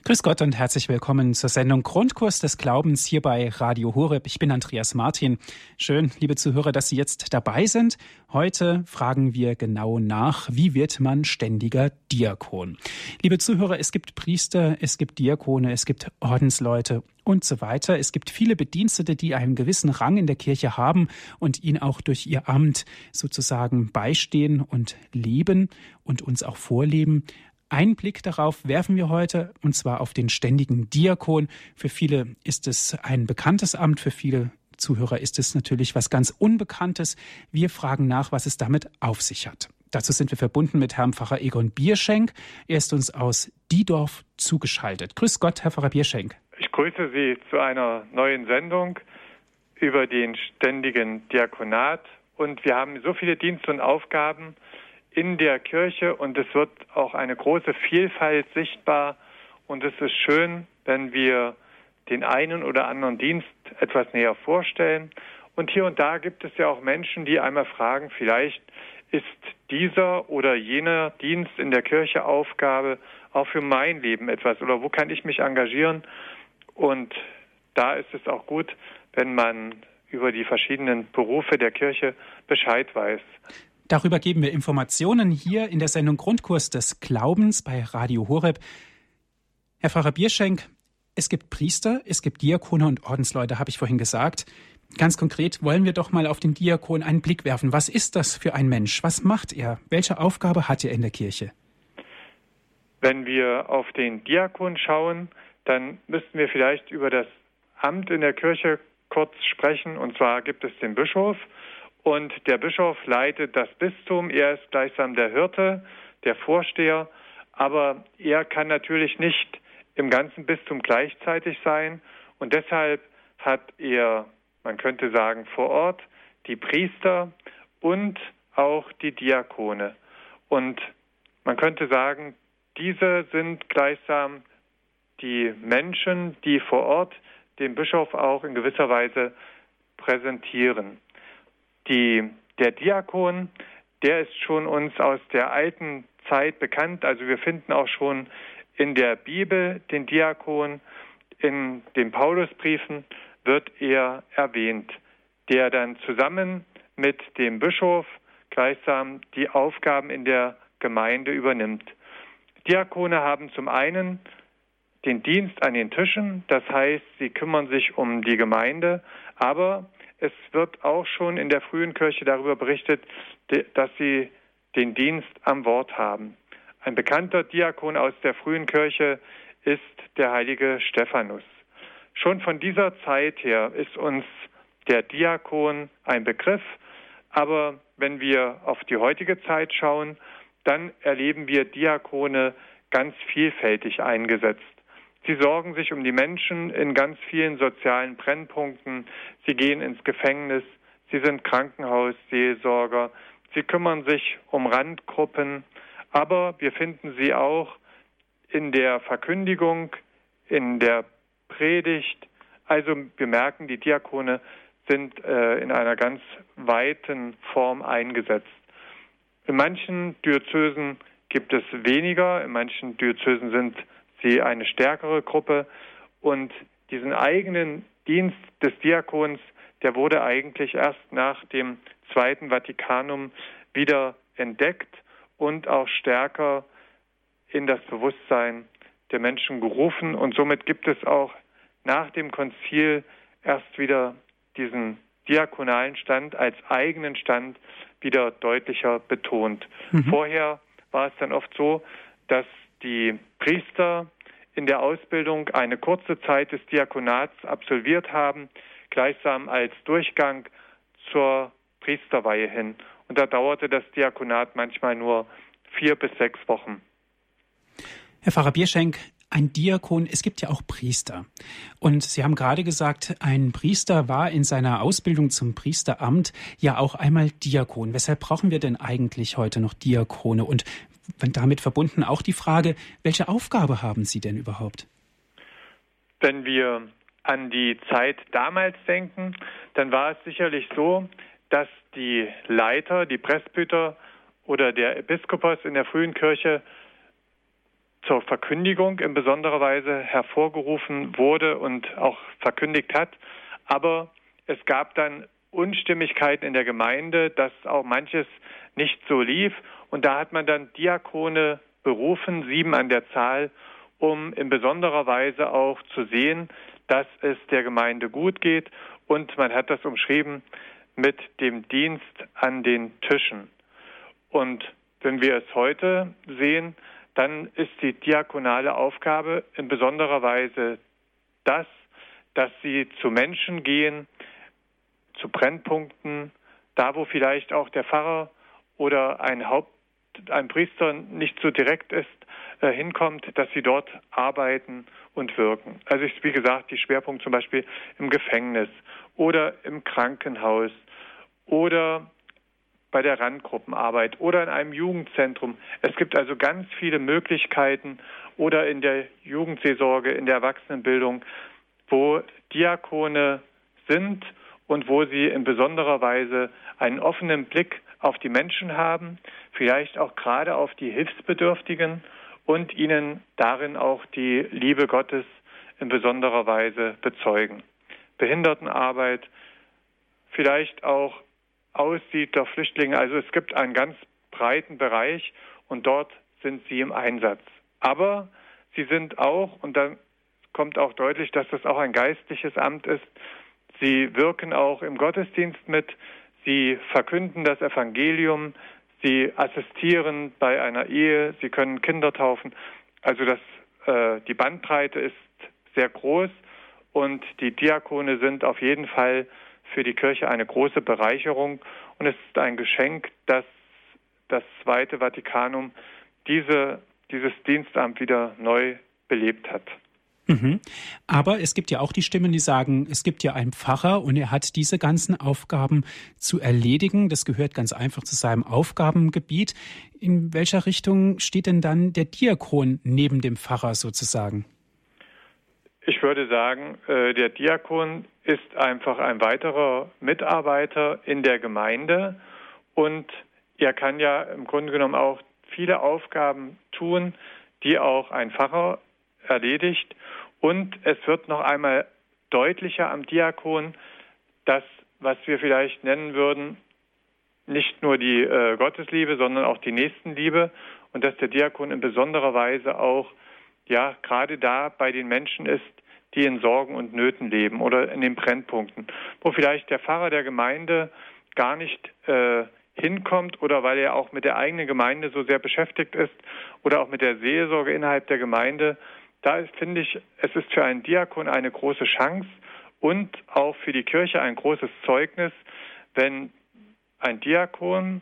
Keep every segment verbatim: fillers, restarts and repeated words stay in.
Grüß Gott und herzlich willkommen zur Sendung Grundkurs des Glaubens hier bei Radio Horeb. Ich bin Andreas Martin. Schön, liebe Zuhörer, dass Sie jetzt dabei sind. Heute fragen wir genau nach, wie wird man ständiger Diakon? Liebe Zuhörer, es gibt Priester, es gibt Diakone, es gibt Ordensleute und so weiter. Es gibt viele Bedienstete, die einen gewissen Rang in der Kirche haben und ihn auch durch ihr Amt sozusagen beistehen und leben und uns auch vorleben. Einen Blick darauf werfen wir heute, und zwar auf den ständigen Diakon. Für viele ist es ein bekanntes Amt, für viele Zuhörer ist es natürlich was ganz Unbekanntes. Wir fragen nach, was es damit auf sich hat. Dazu sind wir verbunden mit Herrn Pfarrer Egon Bierschenk. Er ist uns aus Diedorf zugeschaltet. Grüß Gott, Herr Pfarrer Bierschenk. Ich grüße Sie zu einer neuen Sendung über den ständigen Diakonat. Und wir haben so viele Dienste und Aufgaben in der Kirche und es wird auch eine große Vielfalt sichtbar und es ist schön, wenn wir den einen oder anderen Dienst etwas näher vorstellen. Und hier und da gibt es ja auch Menschen, die einmal fragen, vielleicht ist dieser oder jener Dienst in der Kirche Aufgabe auch für mein Leben etwas oder wo kann ich mich engagieren? Und da ist es auch gut, wenn man über die verschiedenen Berufe der Kirche Bescheid weiß. Darüber geben wir Informationen hier in der Sendung Grundkurs des Glaubens bei Radio Horeb. Herr Pfarrer Bierschenk, es gibt Priester, es gibt Diakone und Ordensleute, habe ich vorhin gesagt. Ganz konkret wollen wir doch mal auf den Diakon einen Blick werfen. Was ist das für ein Mensch? Was macht er? Welche Aufgabe hat er in der Kirche? Wenn wir auf den Diakon schauen, dann müssten wir vielleicht über das Amt in der Kirche kurz sprechen. Und zwar gibt es den Bischof. Und der Bischof leitet das Bistum, er ist gleichsam der Hirte, der Vorsteher, aber er kann natürlich nicht im ganzen Bistum gleichzeitig sein und deshalb hat er, man könnte sagen, vor Ort die Priester und auch die Diakone. Und man könnte sagen, diese sind gleichsam die Menschen, die vor Ort den Bischof auch in gewisser Weise präsentieren. Die, der Diakon, der ist schon uns aus der alten Zeit bekannt. Also wir finden auch schon in der Bibel den Diakon. In den Paulusbriefen wird er erwähnt, der dann zusammen mit dem Bischof gleichsam die Aufgaben in der Gemeinde übernimmt. Diakone haben zum einen den Dienst an den Tischen, das heißt, sie kümmern sich um die Gemeinde, aber es wird auch schon in der frühen Kirche darüber berichtet, dass sie den Dienst am Wort haben. Ein bekannter Diakon aus der frühen Kirche ist der heilige Stephanus. Schon von dieser Zeit her ist uns der Diakon ein Begriff, aber wenn wir auf die heutige Zeit schauen, dann erleben wir Diakone ganz vielfältig eingesetzt. Sie sorgen sich um die Menschen in ganz vielen sozialen Brennpunkten. Sie gehen ins Gefängnis. Sie sind Krankenhausseelsorger. Sie kümmern sich um Randgruppen. Aber wir finden sie auch in der Verkündigung, in der Predigt. Also wir merken, die Diakone sind äh, in einer ganz weiten Form eingesetzt. In manchen Diözesen gibt es weniger. In manchen Diözesen sind sie eine stärkere Gruppe und diesen eigenen Dienst des Diakons, der wurde eigentlich erst nach dem Zweiten Vatikanum wieder entdeckt und auch stärker in das Bewusstsein der Menschen gerufen und somit gibt es auch nach dem Konzil erst wieder diesen diakonalen Stand als eigenen Stand wieder deutlicher betont. Mhm. Vorher war es dann oft so, dass die Priester in der Ausbildung eine kurze Zeit des Diakonats absolviert haben, gleichsam als Durchgang zur Priesterweihe hin. Und da dauerte das Diakonat manchmal nur vier bis sechs Wochen. Herr Pfarrer Bierschenk, ein Diakon, es gibt ja auch Priester. Und Sie haben gerade gesagt, ein Priester war in seiner Ausbildung zum Priesteramt ja auch einmal Diakon. Weshalb brauchen wir denn eigentlich heute noch Diakone? Und damit verbunden auch die Frage, welche Aufgabe haben sie denn überhaupt? Wenn wir an die Zeit damals denken, dann war es sicherlich so, dass die Leiter, die Presbyter oder der Episkopos in der frühen Kirche zur Verkündigung in besonderer Weise hervorgerufen wurde und auch verkündigt hat. Aber es gab dann Unstimmigkeiten in der Gemeinde, dass auch manches nicht so lief. Und da hat man dann Diakone berufen, sieben an der Zahl, um in besonderer Weise auch zu sehen, dass es der Gemeinde gut geht. Und man hat das umschrieben mit dem Dienst an den Tischen. Und wenn wir es heute sehen, dann ist die diakonale Aufgabe in besonderer Weise das, dass sie zu Menschen gehen, zu Brennpunkten, da wo vielleicht auch der Pfarrer oder ein Haupt, ein Priester nicht so direkt ist, äh, hinkommt, dass sie dort arbeiten und wirken. Also ist, wie gesagt, die Schwerpunkt zum Beispiel im Gefängnis oder im Krankenhaus oder bei der Randgruppenarbeit oder in einem Jugendzentrum. Es gibt also ganz viele Möglichkeiten oder in der Jugendseelsorge, in der Erwachsenenbildung, wo Diakone sind und wo sie in besonderer Weise einen offenen Blick auf die Menschen haben, vielleicht auch gerade auf die Hilfsbedürftigen und ihnen darin auch die Liebe Gottes in besonderer Weise bezeugen. Behindertenarbeit, vielleicht auch Aussiedler, Flüchtlinge, also es gibt einen ganz breiten Bereich und dort sind sie im Einsatz. Aber sie sind auch, und dann kommt auch deutlich, dass das auch ein geistliches Amt ist, sie wirken auch im Gottesdienst mit, sie verkünden das Evangelium, sie assistieren bei einer Ehe, sie können Kinder taufen. Also das, äh, die Bandbreite ist sehr groß und die Diakone sind auf jeden Fall für die Kirche eine große Bereicherung und es ist ein Geschenk, dass das Zweite Vatikanum diese, dieses Dienstamt wieder neu belebt hat. Mhm. Aber es gibt ja auch die Stimmen, die sagen, es gibt ja einen Pfarrer und er hat diese ganzen Aufgaben zu erledigen. Das gehört ganz einfach zu seinem Aufgabengebiet. In welcher Richtung steht denn dann der Diakon neben dem Pfarrer sozusagen? Ich würde sagen, der Diakon ist einfach ein weiterer Mitarbeiter in der Gemeinde und er kann ja im Grunde genommen auch viele Aufgaben tun, die auch ein Pfarrer erledigt. Und es wird noch einmal deutlicher am Diakon, dass, was wir vielleicht nennen würden, nicht nur die äh, Gottesliebe, sondern auch die Nächstenliebe und dass der Diakon in besonderer Weise auch ja gerade da bei den Menschen ist, die in Sorgen und Nöten leben oder in den Brennpunkten, wo vielleicht der Pfarrer der Gemeinde gar nicht äh, hinkommt oder weil er auch mit der eigenen Gemeinde so sehr beschäftigt ist oder auch mit der Seelsorge innerhalb der Gemeinde. Da ist, finde ich, es ist für einen Diakon eine große Chance und auch für die Kirche ein großes Zeugnis, wenn ein Diakon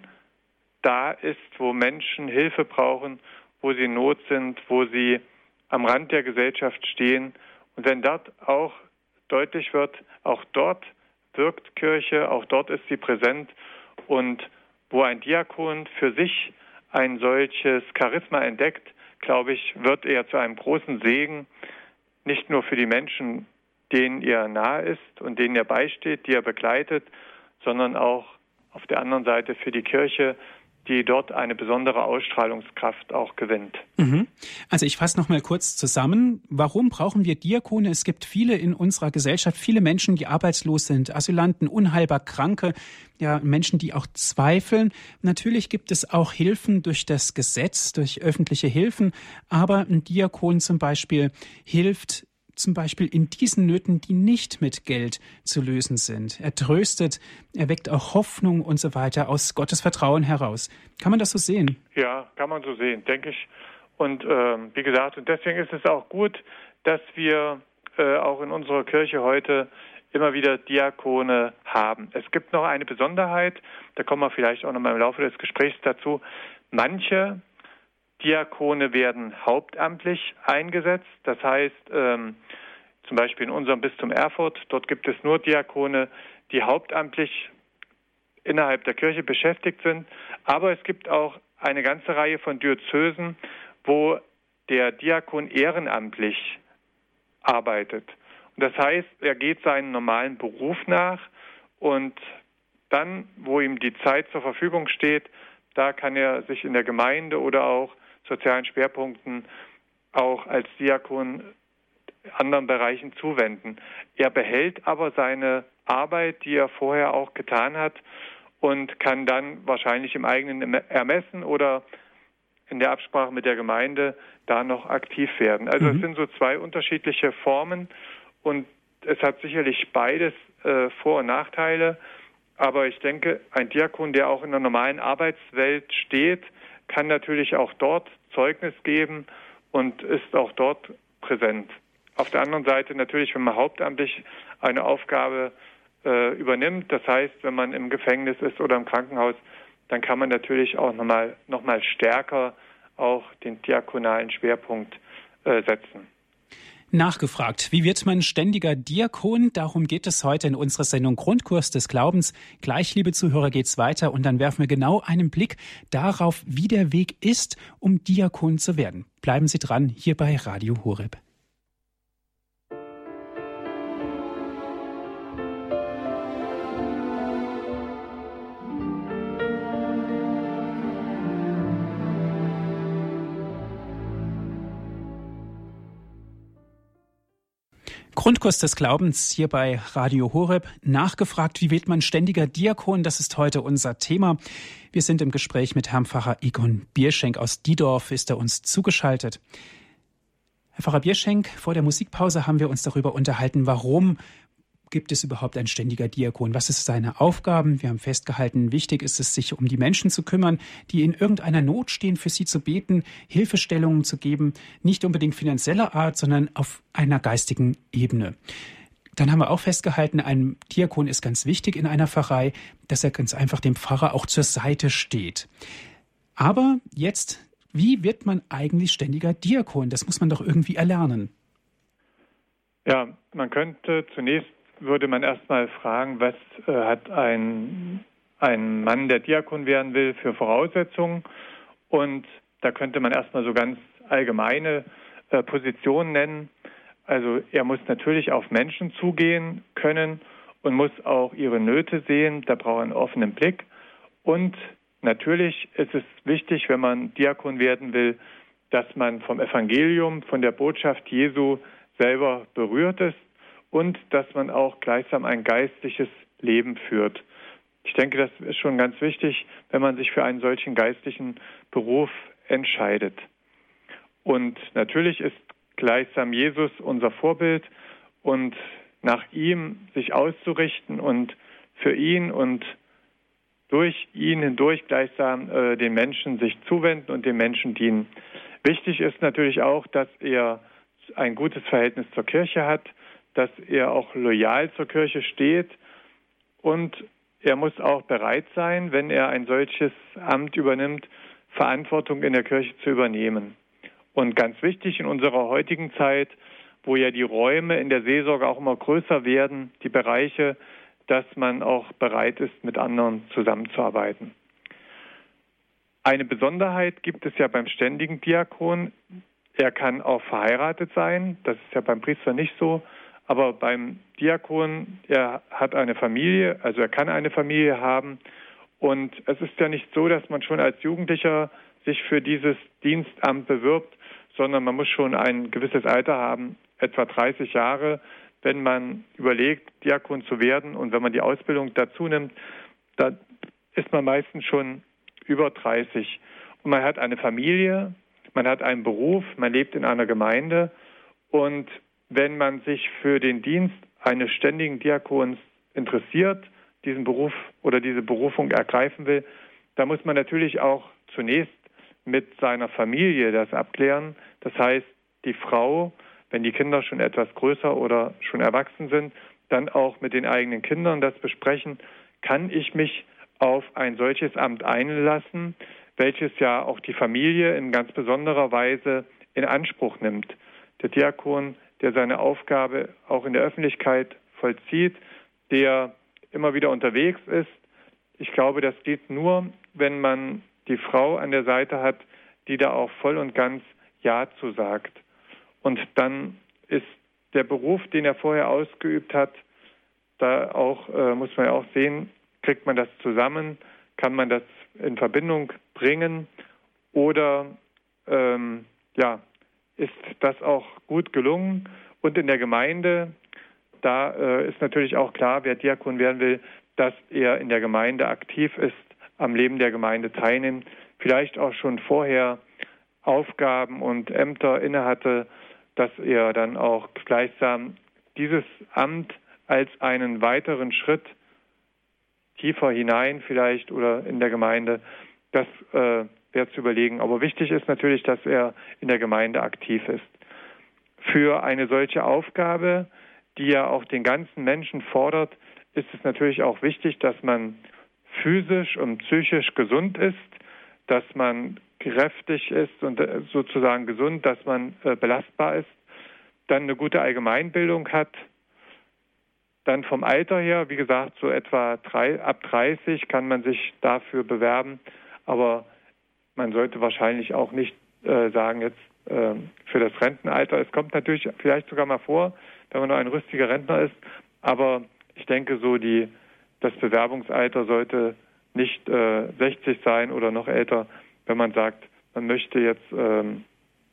da ist, wo Menschen Hilfe brauchen, wo sie in Not sind, wo sie am Rand der Gesellschaft stehen. Und wenn dort auch deutlich wird, auch dort wirkt Kirche, auch dort ist sie präsent. Und wo ein Diakon für sich ein solches Charisma entdeckt, glaube ich, wird er zu einem großen Segen, nicht nur für die Menschen, denen er nahe ist und denen er beisteht, die er begleitet, sondern auch auf der anderen Seite für die Kirche, die dort eine besondere Ausstrahlungskraft auch gewinnt. Mhm. Also ich fasse noch mal kurz zusammen. Warum brauchen wir Diakone? Es gibt viele in unserer Gesellschaft, viele Menschen, die arbeitslos sind, Asylanten, unheilbar Kranke, ja, Menschen, die auch zweifeln. Natürlich gibt es auch Hilfen durch das Gesetz, durch öffentliche Hilfen, aber ein Diakon zum Beispiel hilft zum Beispiel in diesen Nöten, die nicht mit Geld zu lösen sind. Er tröstet, er weckt auch Hoffnung und so weiter aus Gottes Vertrauen heraus. Kann man das so sehen? Ja, kann man so sehen, denke ich. Und ähm, wie gesagt, und deswegen ist es auch gut, dass wir äh, auch in unserer Kirche heute immer wieder Diakone haben. Es gibt noch eine Besonderheit, da kommen wir vielleicht auch noch mal im Laufe des Gesprächs dazu. Manche Diakone werden hauptamtlich eingesetzt. Das heißt, ähm, zum Beispiel in unserem Bistum Erfurt, dort gibt es nur Diakone, die hauptamtlich innerhalb der Kirche beschäftigt sind. Aber es gibt auch eine ganze Reihe von Diözesen, wo der Diakon ehrenamtlich arbeitet. Und das heißt, er geht seinen normalen Beruf nach und dann, wo ihm die Zeit zur Verfügung steht, da kann er sich in der Gemeinde oder auch sozialen Schwerpunkten auch als Diakon anderen Bereichen zuwenden. Er behält aber seine Arbeit, die er vorher auch getan hat, und kann dann wahrscheinlich im eigenen Ermessen oder in der Absprache mit der Gemeinde da noch aktiv werden. Also mhm. es sind so zwei unterschiedliche Formen und es hat sicherlich beides äh, Vor- und Nachteile. Aber ich denke, ein Diakon, der auch in der normalen Arbeitswelt steht, kann natürlich auch dort Zeugnis geben und ist auch dort präsent. Auf der anderen Seite natürlich, wenn man hauptamtlich eine Aufgabe äh, übernimmt, das heißt, wenn man im Gefängnis ist oder im Krankenhaus, dann kann man natürlich auch nochmal noch mal stärker auch den diakonalen Schwerpunkt äh, setzen. Nachgefragt, wie wird man ständiger Diakon? Darum geht es heute in unserer Sendung Grundkurs des Glaubens. Gleich, liebe Zuhörer, geht's weiter und dann werfen wir genau einen Blick darauf, wie der Weg ist, um Diakon zu werden. Bleiben Sie dran, hier bei Radio Horeb. Grundkurs des Glaubens hier bei Radio Horeb. Nachgefragt, wie wird man ständiger Diakon? Das ist heute unser Thema. Wir sind im Gespräch mit Herrn Pfarrer Egon Bierschenk aus Diedorf, ist er uns zugeschaltet. Herr Pfarrer Bierschenk, vor der Musikpause haben wir uns darüber unterhalten, warum gibt es überhaupt ein ständiger Diakon? Was ist seine Aufgaben? Wir haben festgehalten, wichtig ist es, sich um die Menschen zu kümmern, die in irgendeiner Not stehen, für sie zu beten, Hilfestellungen zu geben, nicht unbedingt finanzieller Art, sondern auf einer geistigen Ebene. Dann haben wir auch festgehalten, ein Diakon ist ganz wichtig in einer Pfarrei, dass er ganz einfach dem Pfarrer auch zur Seite steht. Aber jetzt, wie wird man eigentlich ständiger Diakon? Das muss man doch irgendwie erlernen. Ja, man könnte zunächst würde man erstmal fragen, was äh, hat ein, ein Mann, der Diakon werden will, für Voraussetzungen? Und da könnte man erstmal so ganz allgemeine äh, Positionen nennen. Also er muss natürlich auf Menschen zugehen können und muss auch ihre Nöte sehen. Da braucht er einen offenen Blick. Und natürlich ist es wichtig, wenn man Diakon werden will, dass man vom Evangelium, von der Botschaft Jesu selber berührt ist. Und dass man auch gleichsam ein geistliches Leben führt. Ich denke, das ist schon ganz wichtig, wenn man sich für einen solchen geistlichen Beruf entscheidet. Und natürlich ist gleichsam Jesus unser Vorbild und nach ihm sich auszurichten und für ihn und durch ihn hindurch gleichsam äh, den Menschen sich zuwenden und den Menschen dienen. Wichtig ist natürlich auch, dass er ein gutes Verhältnis zur Kirche hat, dass er auch loyal zur Kirche steht und er muss auch bereit sein, wenn er ein solches Amt übernimmt, Verantwortung in der Kirche zu übernehmen. Und ganz wichtig in unserer heutigen Zeit, wo ja die Räume in der Seelsorge auch immer größer werden, die Bereiche, dass man auch bereit ist, mit anderen zusammenzuarbeiten. Eine Besonderheit gibt es ja beim ständigen Diakon. Er kann auch verheiratet sein, das ist ja beim Priester nicht so. Aber beim Diakon, er hat eine Familie, also er kann eine Familie haben. Und es ist ja nicht so, dass man schon als Jugendlicher sich für dieses Dienstamt bewirbt, sondern man muss schon ein gewisses Alter haben, etwa dreißig Jahre, wenn man überlegt, Diakon zu werden. Und wenn man die Ausbildung dazu nimmt, dann ist man meistens schon über dreißig. Und man hat eine Familie, man hat einen Beruf, man lebt in einer Gemeinde und wenn man sich für den Dienst eines ständigen Diakons interessiert, diesen Beruf oder diese Berufung ergreifen will, da muss man natürlich auch zunächst mit seiner Familie das abklären. Das heißt, die Frau, wenn die Kinder schon etwas größer oder schon erwachsen sind, dann auch mit den eigenen Kindern das besprechen, kann ich mich auf ein solches Amt einlassen, welches ja auch die Familie in ganz besonderer Weise in Anspruch nimmt. Der Diakon, der seine Aufgabe auch in der Öffentlichkeit vollzieht, der immer wieder unterwegs ist. Ich glaube, das geht nur, wenn man die Frau an der Seite hat, die da auch voll und ganz Ja zu sagt. Und dann ist der Beruf, den er vorher ausgeübt hat, da auch, äh, muss man ja auch sehen, kriegt man das zusammen, kann man das in Verbindung bringen oder ähm, ja, ist das auch gut gelungen. Und in der Gemeinde, da äh, ist natürlich auch klar, wer Diakon werden will, dass er in der Gemeinde aktiv ist, am Leben der Gemeinde teilnimmt, vielleicht auch schon vorher Aufgaben und Ämter innehatte, dass er dann auch gleichsam dieses Amt als einen weiteren Schritt tiefer hinein vielleicht oder in der Gemeinde, das äh, wäre zu überlegen. Aber wichtig ist natürlich, dass er in der Gemeinde aktiv ist. Für eine solche Aufgabe, die ja auch den ganzen Menschen fordert, ist es natürlich auch wichtig, dass man physisch und psychisch gesund ist, dass man kräftig ist und sozusagen gesund, dass man äh, belastbar ist, dann eine gute Allgemeinbildung hat, dann vom Alter her, wie gesagt, so etwa drei, ab dreißig kann man sich dafür bewerben, aber man sollte wahrscheinlich auch nicht äh, sagen, jetzt äh, für das Rentenalter. Es kommt natürlich vielleicht sogar mal vor, wenn man nur ein rüstiger Rentner ist, aber ich denke, so die das Bewerbungsalter sollte nicht äh, sechzig sein oder noch älter, wenn man sagt, man möchte jetzt ähm,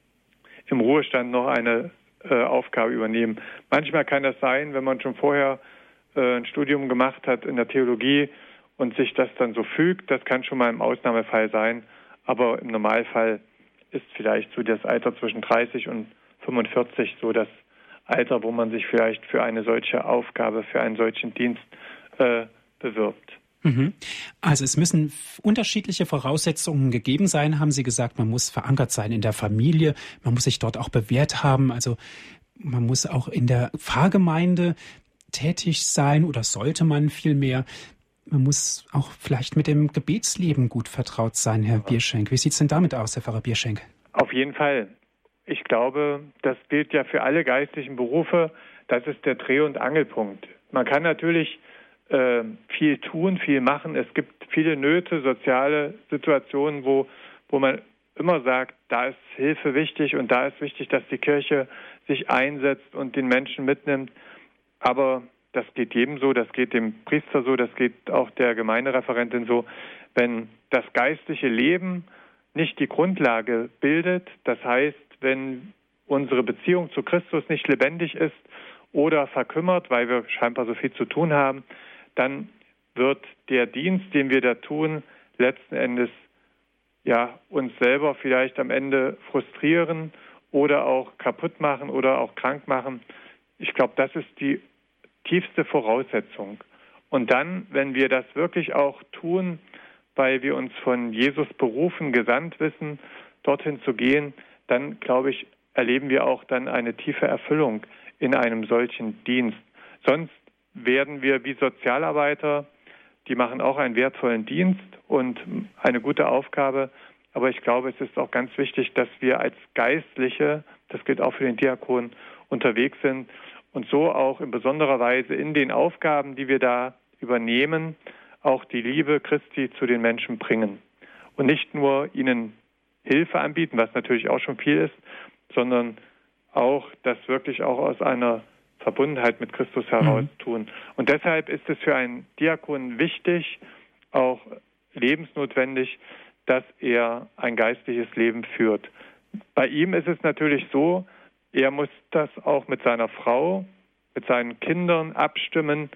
im Ruhestand noch eine äh, Aufgabe übernehmen. Manchmal kann das sein, wenn man schon vorher äh, ein Studium gemacht hat in der Theologie und sich das dann so fügt. Das kann schon mal im Ausnahmefall sein, aber im Normalfall ist vielleicht so das Alter zwischen dreißig und fünfundvierzig so das Alter, wo man sich vielleicht für eine solche Aufgabe, für einen solchen Dienst äh, bewirbt. Also es müssen unterschiedliche Voraussetzungen gegeben sein, haben Sie gesagt. Man muss verankert sein in der Familie, man muss sich dort auch bewährt haben. Also man muss auch in der Pfarrgemeinde tätig sein oder sollte man vielmehr. Man muss auch vielleicht mit dem Gebetsleben gut vertraut sein, Herr Bierschenk. Wie sieht es denn damit aus, Herr Pfarrer Bierschenk? Auf jeden Fall. Ich glaube, das gilt ja für alle geistlichen Berufe. Das ist der Dreh- und Angelpunkt. Man kann natürlich äh, viel tun, viel machen. Es gibt viele Nöte, soziale Situationen, wo, wo man immer sagt, da ist Hilfe wichtig und da ist wichtig, dass die Kirche sich einsetzt und den Menschen mitnimmt. Aber das geht jedem so, das geht dem Priester so, das geht auch der Gemeindereferentin so. Wenn das geistliche Leben nicht die Grundlage bildet, das heißt, wenn unsere Beziehung zu Christus nicht lebendig ist oder verkümmert, weil wir scheinbar so viel zu tun haben, dann wird der Dienst, den wir da tun, letzten Endes ja uns selber vielleicht am Ende frustrieren oder auch kaputt machen oder auch krank machen. Ich glaube, das ist die tiefste Voraussetzung. Und dann, wenn wir das wirklich auch tun, weil wir uns von Jesus berufen, gesandt wissen, dorthin zu gehen, dann, glaube ich, erleben wir auch dann eine tiefe Erfüllung in einem solchen Dienst. Sonst werden wir wie Sozialarbeiter, die machen auch einen wertvollen Dienst und eine gute Aufgabe, aber ich glaube, es ist auch ganz wichtig, dass wir als Geistliche, das gilt auch für den Diakon, unterwegs sind und so auch in besonderer Weise in den Aufgaben, die wir da übernehmen, auch die Liebe Christi zu den Menschen bringen und nicht nur ihnen Hilfe anbieten, was natürlich auch schon viel ist, sondern auch das wirklich auch aus einer Verbundenheit mit Christus heraus mhm. tun. Und deshalb ist es für einen Diakon wichtig, auch lebensnotwendig, dass er ein geistliches Leben führt. Bei ihm ist es natürlich so, er muss das auch mit seiner Frau, mit seinen Kindern abstimmen.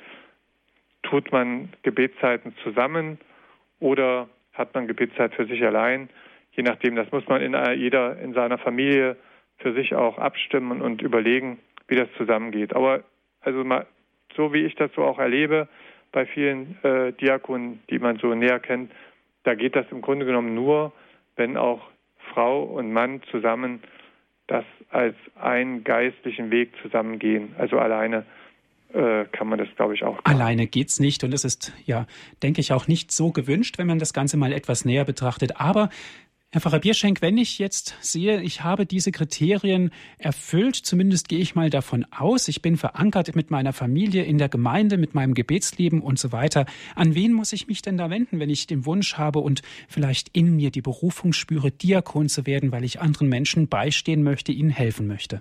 Tut man Gebetszeiten zusammen oder hat man Gebetszeit für sich allein? Je nachdem, das muss man in jeder in seiner Familie für sich auch abstimmen und überlegen, wie das zusammengeht. Aber also mal, so wie ich das so auch erlebe, bei vielen äh, Diakonen, die man so näher kennt, da geht das im Grunde genommen nur, wenn auch Frau und Mann zusammen das als einen geistlichen Weg zusammengehen. Also alleine äh, kann man das, glaube ich, auch. Alleine geht's nicht und es ist, ja, denke ich, auch nicht so gewünscht, wenn man das Ganze mal etwas näher betrachtet. Aber Herr Pfarrer Bierschenk, wenn ich jetzt sehe, ich habe diese Kriterien erfüllt, zumindest gehe ich mal davon aus, ich bin verankert mit meiner Familie in der Gemeinde, mit meinem Gebetsleben und so weiter. An wen muss ich mich denn da wenden, wenn ich den Wunsch habe und vielleicht in mir die Berufung spüre, Diakon zu werden, weil ich anderen Menschen beistehen möchte, ihnen helfen möchte?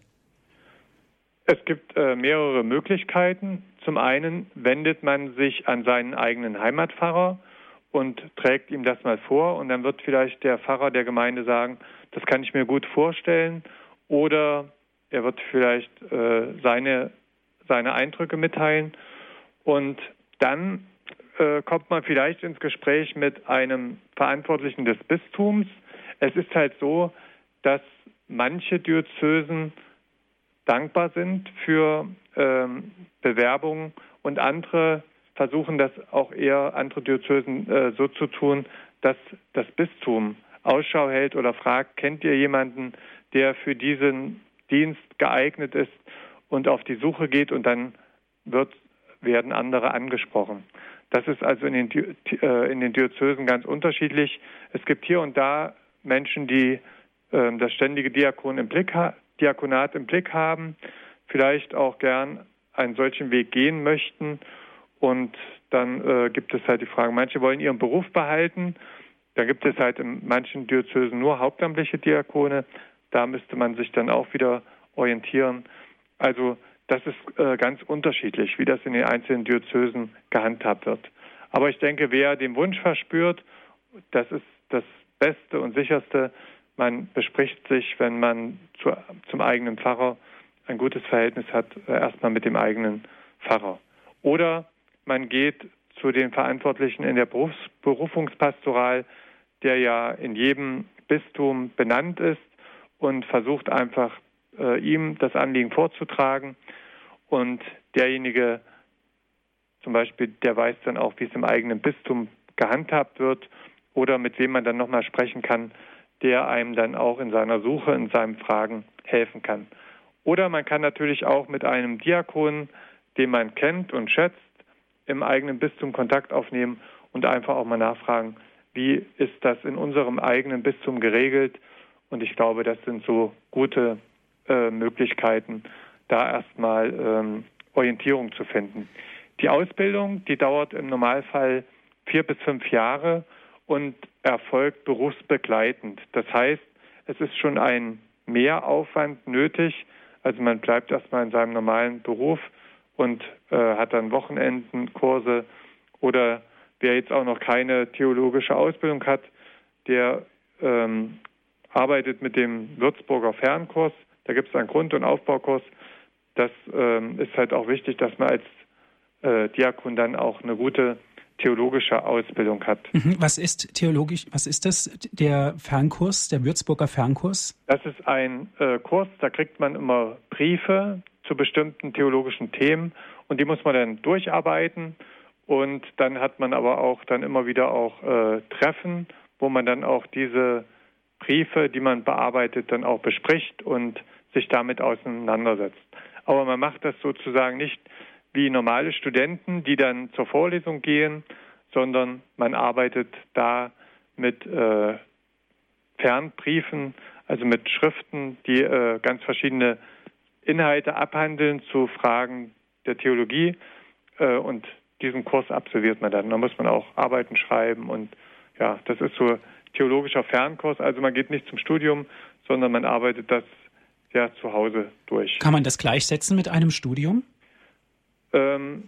Es gibt äh, mehrere Möglichkeiten. Zum einen wendet man sich an seinen eigenen Heimatpfarrer und trägt ihm das mal vor und dann wird vielleicht der Pfarrer der Gemeinde sagen, das kann ich mir gut vorstellen oder er wird vielleicht äh, seine, seine Eindrücke mitteilen und dann äh, kommt man vielleicht ins Gespräch mit einem Verantwortlichen des Bistums. Es ist halt so, dass manche Diözesen dankbar sind für ähm, Bewerbungen und andere versuchen das auch eher, andere Diözesen äh, so zu tun, dass das Bistum Ausschau hält oder fragt, kennt ihr jemanden, der für diesen Dienst geeignet ist und auf die Suche geht und dann wird, werden andere angesprochen. Das ist also in den, äh, in den Diözesen ganz unterschiedlich. Es gibt hier und da Menschen, die äh, das ständige Diakon im Blick ha- Diakonat im Blick haben, vielleicht auch gern einen solchen Weg gehen möchten. Und dann äh, gibt es halt die Frage, manche wollen ihren Beruf behalten. Da gibt es halt in manchen Diözesen nur hauptamtliche Diakone. Da müsste man sich dann auch wieder orientieren. Also das ist äh, ganz unterschiedlich, wie das in den einzelnen Diözesen gehandhabt wird. Aber ich denke, wer den Wunsch verspürt, das ist das Beste und Sicherste. Man bespricht sich, wenn man zu, zum eigenen Pfarrer ein gutes Verhältnis hat, äh, erstmal mit dem eigenen Pfarrer. Oder man geht zu den Verantwortlichen in der Berufs- Berufungspastoral, der ja in jedem Bistum benannt ist und versucht einfach, äh, ihm das Anliegen vorzutragen. Und derjenige zum Beispiel, der weiß dann auch, wie es im eigenen Bistum gehandhabt wird oder mit wem man dann nochmal sprechen kann, der einem dann auch in seiner Suche, in seinen Fragen helfen kann. Oder man kann natürlich auch mit einem Diakon, den man kennt und schätzt, im eigenen Bistum Kontakt aufnehmen und einfach auch mal nachfragen, wie ist das in unserem eigenen Bistum geregelt? Und ich glaube, das sind so gute äh, Möglichkeiten, da erstmal ähm, Orientierung zu finden. Die Ausbildung, die dauert im Normalfall vier bis fünf Jahre und erfolgt berufsbegleitend. Das heißt, es ist schon ein Mehraufwand nötig. Also man bleibt erstmal in seinem normalen Beruf und äh, hat dann Wochenenden, Kurse oder wer jetzt auch noch keine theologische Ausbildung hat, der ähm, arbeitet mit dem Würzburger Fernkurs. Da gibt es einen Grund- und Aufbaukurs. Das ähm, ist halt auch wichtig, dass man als äh, Diakon dann auch eine gute theologische Ausbildung hat. Was ist theologisch, was ist das, der Fernkurs, der Würzburger Fernkurs? Das ist ein äh, Kurs, da kriegt man immer Briefe zu bestimmten theologischen Themen und die muss man dann durcharbeiten und dann hat man aber auch dann immer wieder auch äh, Treffen, wo man dann auch diese Briefe, die man bearbeitet, dann auch bespricht und sich damit auseinandersetzt. Aber man macht das sozusagen nicht wie normale Studenten, die dann zur Vorlesung gehen, sondern man arbeitet da mit äh, Fernbriefen, also mit Schriften, die äh, ganz verschiedene Inhalte abhandeln zu Fragen der Theologie äh, und diesen Kurs absolviert man dann. Da muss man auch Arbeiten schreiben und ja, das ist so theologischer Fernkurs. Also man geht nicht zum Studium, sondern man arbeitet das ja zu Hause durch. Kann man das gleichsetzen mit einem Studium? Ähm,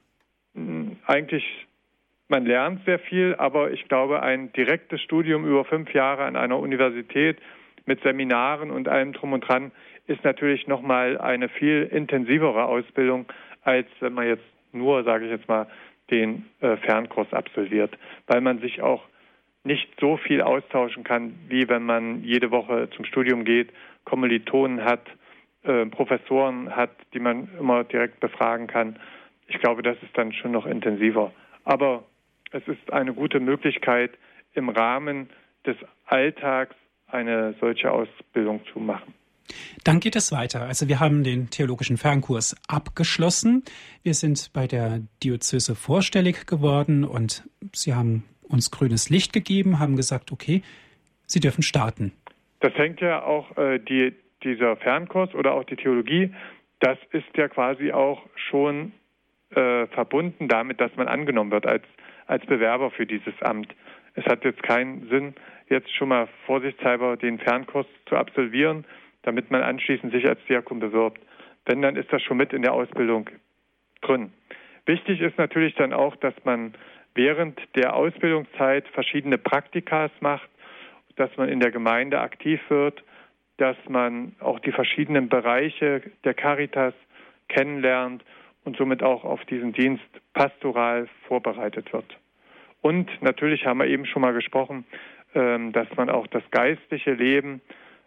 eigentlich, man lernt sehr viel, aber ich glaube, ein direktes Studium über fünf Jahre an einer Universität mit Seminaren und allem drum und dran ist natürlich nochmal eine viel intensivere Ausbildung, als wenn man jetzt nur, sage ich jetzt mal, den äh, Fernkurs absolviert, weil man sich auch nicht so viel austauschen kann, wie wenn man jede Woche zum Studium geht, Kommilitonen hat, äh, Professoren hat, die man immer direkt befragen kann. Ich glaube, das ist dann schon noch intensiver. Aber es ist eine gute Möglichkeit, im Rahmen des Alltags eine solche Ausbildung zu machen. Dann geht es weiter. Also wir haben den theologischen Fernkurs abgeschlossen. Wir sind bei der Diözese vorstellig geworden und Sie haben uns grünes Licht gegeben, haben gesagt, okay, Sie dürfen starten. Das hängt ja auch, äh, die, dieser Fernkurs oder auch die Theologie, das ist ja quasi auch schon äh, verbunden damit, dass man angenommen wird als, als Bewerber für dieses Amt. Es hat jetzt keinen Sinn, jetzt schon mal vorsichtshalber den Fernkurs zu absolvieren, damit man anschließend sich als Diakon bewirbt. Wenn, dann ist das schon mit in der Ausbildung drin. Wichtig ist natürlich dann auch, dass man während der Ausbildungszeit verschiedene Praktikas macht, dass man in der Gemeinde aktiv wird, dass man auch die verschiedenen Bereiche der Caritas kennenlernt und somit auch auf diesen Dienst pastoral vorbereitet wird. Und natürlich haben wir eben schon mal gesprochen, dass man auch das geistliche Leben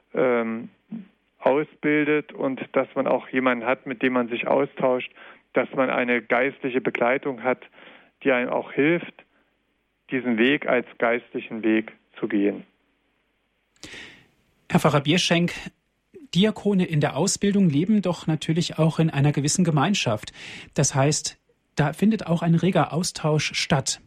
ausbildet und dass man auch jemanden hat, mit dem man sich austauscht, dass man eine geistliche Begleitung hat, die einem auch hilft, diesen Weg als geistlichen Weg zu gehen. Herr Pfarrer Bierschenk, Diakone in der Ausbildung leben doch natürlich auch in einer gewissen Gemeinschaft. Das heißt, da findet auch ein reger Austausch statt.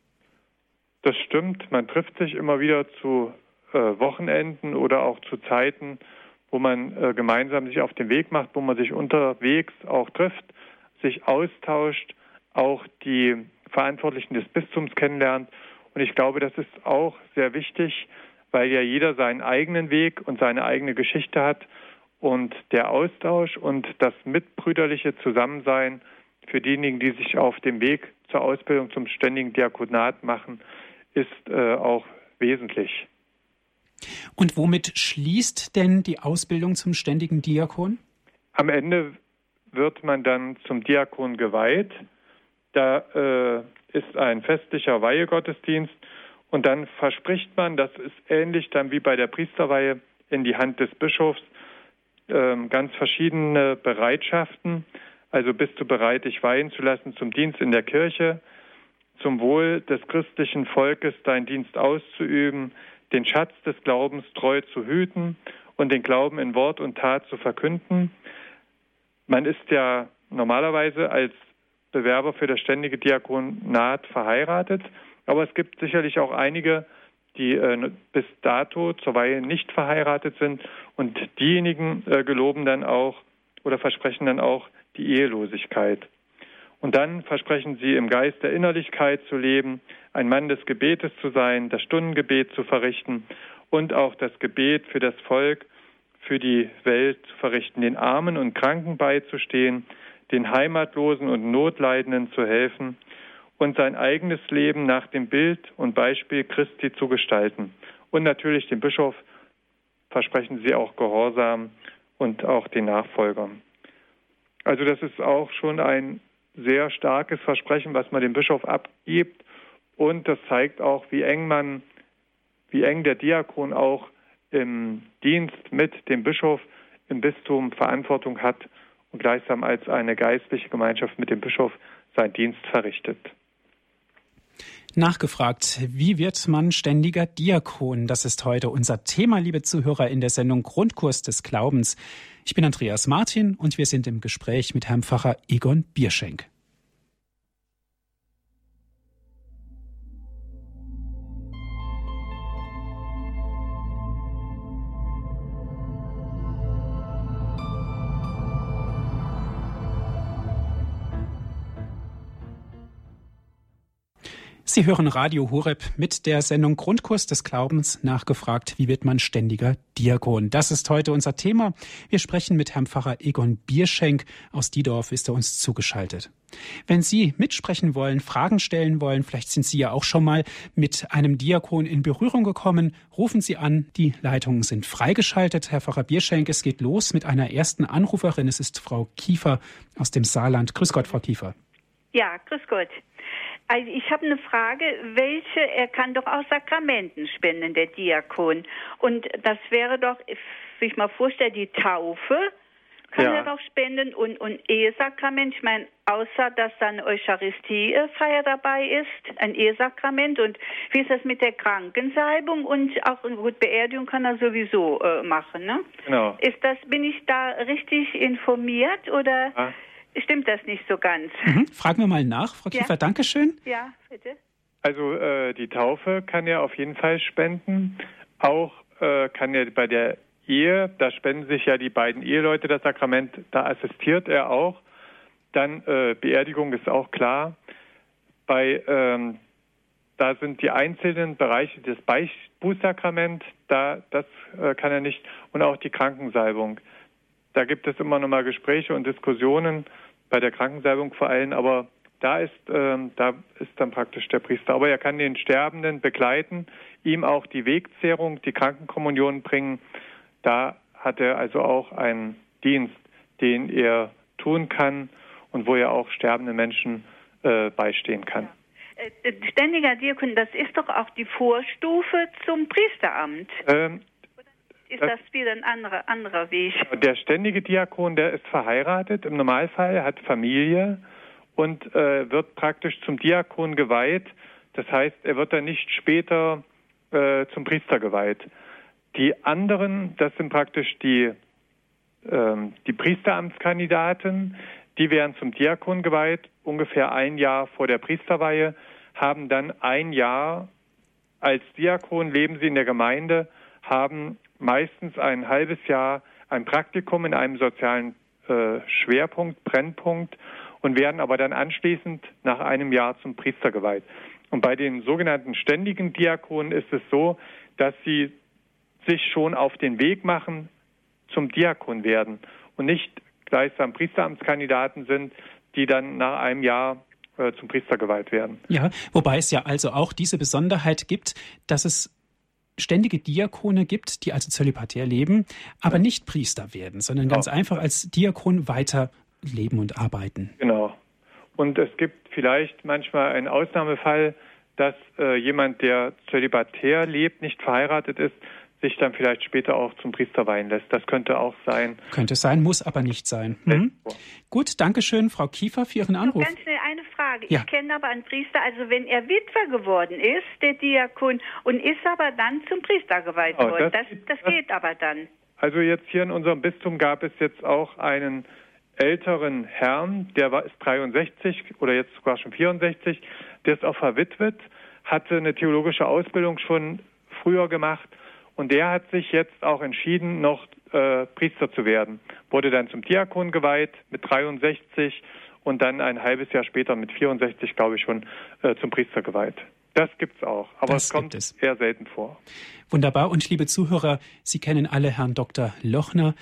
Das stimmt. Man trifft sich immer wieder zu äh, Wochenenden oder auch zu Zeiten, wo man äh, gemeinsam sich auf den Weg macht, wo man sich unterwegs auch trifft, sich austauscht, auch die Verantwortlichen des Bistums kennenlernt. Und ich glaube, das ist auch sehr wichtig, weil ja jeder seinen eigenen Weg und seine eigene Geschichte hat. Und der Austausch und das mitbrüderliche Zusammensein für diejenigen, die sich auf dem Weg zur Ausbildung zum ständigen Diakonat machen, ist äh, auch wesentlich. Und womit schließt denn die Ausbildung zum ständigen Diakon? Am Ende wird man dann zum Diakon geweiht. Da äh, ist ein festlicher Weihegottesdienst und dann verspricht man, das ist ähnlich dann wie bei der Priesterweihe, in die Hand des Bischofs, äh, ganz verschiedene Bereitschaften. Also bist du bereit, dich weihen zu lassen zum Dienst in der Kirche, zum Wohl des christlichen Volkes deinen Dienst auszuüben, den Schatz des Glaubens treu zu hüten und den Glauben in Wort und Tat zu verkünden. Man ist ja normalerweise als Bewerber für das ständige Diakonat verheiratet, aber es gibt sicherlich auch einige, die äh, bis dato zur Weihe nicht verheiratet sind und diejenigen äh, geloben dann auch oder versprechen dann auch die Ehelosigkeit. Und dann versprechen sie, im Geist der Innerlichkeit zu leben, ein Mann des Gebetes zu sein, das Stundengebet zu verrichten und auch das Gebet für das Volk, für die Welt zu verrichten, den Armen und Kranken beizustehen, den Heimatlosen und Notleidenden zu helfen und sein eigenes Leben nach dem Bild und Beispiel Christi zu gestalten. Und natürlich dem Bischof versprechen sie auch Gehorsam und auch den Nachfolgern. Also das ist auch schon ein sehr starkes Versprechen, was man dem Bischof abgibt. Und das zeigt auch, wie eng man, wie eng der Diakon auch im Dienst mit dem Bischof im Bistum Verantwortung hat und gleichsam als eine geistliche Gemeinschaft mit dem Bischof seinen Dienst verrichtet. Nachgefragt, wie wird man ständiger Diakon? Das ist heute unser Thema, liebe Zuhörer, in der Sendung Grundkurs des Glaubens. Ich bin Andreas Martin und wir sind im Gespräch mit Herrn Pfarrer Egon Bierschenk. Sie hören Radio Horeb mit der Sendung Grundkurs des Glaubens, nachgefragt, wie wird man ständiger Diakon? Das ist heute unser Thema. Wir sprechen mit Herrn Pfarrer Egon Bierschenk. Aus Diedorf ist er uns zugeschaltet. Wenn Sie mitsprechen wollen, Fragen stellen wollen, vielleicht sind Sie ja auch schon mal mit einem Diakon in Berührung gekommen, rufen Sie an. Die Leitungen sind freigeschaltet. Herr Pfarrer Bierschenk, es geht los mit einer ersten Anruferin. Es ist Frau Kiefer aus dem Saarland. Grüß Gott, Frau Kiefer. Ja, grüß Gott. Also ich habe eine Frage, welche, er kann doch auch Sakramenten spenden, der Diakon. Und das wäre doch, wie ich mal vorstelle, die Taufe kann ja. er doch spenden und, und Ehesakrament. Ich meine, außer dass dann Eucharistiefeier dabei ist, ein Ehesakrament. Und wie ist das mit der Krankensalbung? Und auch gut, Beerdigung kann er sowieso äh, machen, ne? Genau. Ist das, bin ich da richtig informiert oder... Ja. Stimmt das nicht so ganz? Mhm. Fragen wir mal nach, Frau Kiefer. Ja. Dankeschön. Ja, bitte. Also äh, die Taufe kann er auf jeden Fall spenden. Auch äh, kann er bei der Ehe, da spenden sich ja die beiden Eheleute das Sakrament, da assistiert er auch. Dann äh, Beerdigung ist auch klar. Bei ähm, da sind die einzelnen Bereiche des Beichtbußsakrament, da das äh, kann er nicht. Und auch die Krankensalbung. Da gibt es immer noch mal Gespräche und Diskussionen, bei der Krankensalbung vor allem, aber da ist, ähm, da ist dann praktisch der Priester. Aber er kann den Sterbenden begleiten, ihm auch die Wegzehrung, die Krankenkommunion bringen. Da hat er also auch einen Dienst, den er tun kann und wo er auch sterbenden Menschen äh, beistehen kann. Ja. Ständiger Diakon, das ist doch auch die Vorstufe zum Priesteramt. Ähm, ist das, das wieder ein anderer, anderer Weg? Der ständige Diakon, der ist verheiratet, im Normalfall, hat Familie und äh, wird praktisch zum Diakon geweiht. Das heißt, er wird dann nicht später äh, zum Priester geweiht. Die anderen, das sind praktisch die, ähm, die Priesteramtskandidaten, die werden zum Diakon geweiht, ungefähr ein Jahr vor der Priesterweihe, haben dann ein Jahr als Diakon, leben sie in der Gemeinde, haben meistens ein halbes Jahr ein Praktikum in einem sozialen äh, Schwerpunkt, Brennpunkt und werden aber dann anschließend nach einem Jahr zum Priester geweiht. Und bei den sogenannten ständigen Diakonen ist es so, dass sie sich schon auf den Weg machen zum Diakon werden und nicht gleichsam Priesteramtskandidaten sind, die dann nach einem Jahr äh, zum Priester geweiht werden. Ja, wobei es ja also auch diese Besonderheit gibt, dass es ständige Diakone gibt, die also zölibatär leben, aber nicht Priester werden, sondern ganz genau. einfach als Diakon weiter leben und arbeiten. Genau. Und es gibt vielleicht manchmal einen Ausnahmefall, dass äh, jemand, der zölibatär lebt, nicht verheiratet ist, sich dann vielleicht später auch zum Priester weihen lässt. Das könnte auch sein. Könnte sein, muss aber nicht sein. Mhm. Gut, danke schön, Frau Kiefer, für Ihren Anruf. Noch ganz schnell eine Frage. Ja. Ich kenne aber einen Priester, also wenn er Witwer geworden ist, der Diakon, und ist aber dann zum Priester geweiht oh, worden. Das, das, das geht aber dann. Also jetzt hier in unserem Bistum gab es jetzt auch einen älteren Herrn, der war ist dreiundsechzig oder jetzt sogar schon vierundsechzig, der ist auch verwitwet, hatte eine theologische Ausbildung schon früher gemacht und der hat sich jetzt auch entschieden, noch äh, Priester zu werden. Wurde dann zum Diakon geweiht mit dreiundsechzig und dann ein halbes Jahr später mit vierundsechzig, glaube ich, schon äh, zum Priester geweiht. Das gibt's auch, aber das es kommt es. eher selten vor. Wunderbar. Und liebe Zuhörer, Sie kennen alle Herrn Doktor Lochner,